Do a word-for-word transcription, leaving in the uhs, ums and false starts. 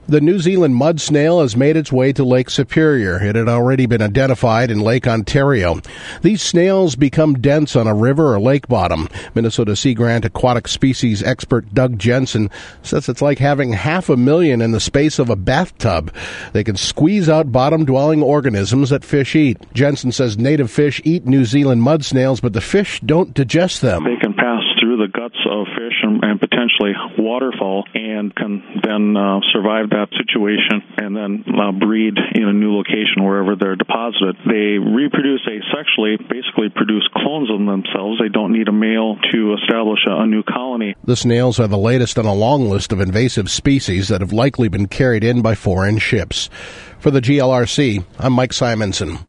The New Zealand mud snail has made its way to Lake Superior. It had already been identified in Lake Ontario. These snails become dense on a river or lake bottom. Minnesota Sea Grant aquatic species expert Doug Jensen says it's like having half a million in the space of a bathtub. They can squeeze out bottom-dwelling organisms that fish eat. Jensen says native fish eat New Zealand mud snails, but the fish don't digest them. They can pass through the guts of fish and, and potentially waterfowl and can then uh, survive that situation and then uh, breed in a new location wherever they're deposited. They reproduce asexually, basically produce clones of themselves. They don't need a male to establish a, a new colony. The snails are the latest on a long list of invasive species that have likely been carried in by foreign ships. For the G L R C, I'm Mike Simonson.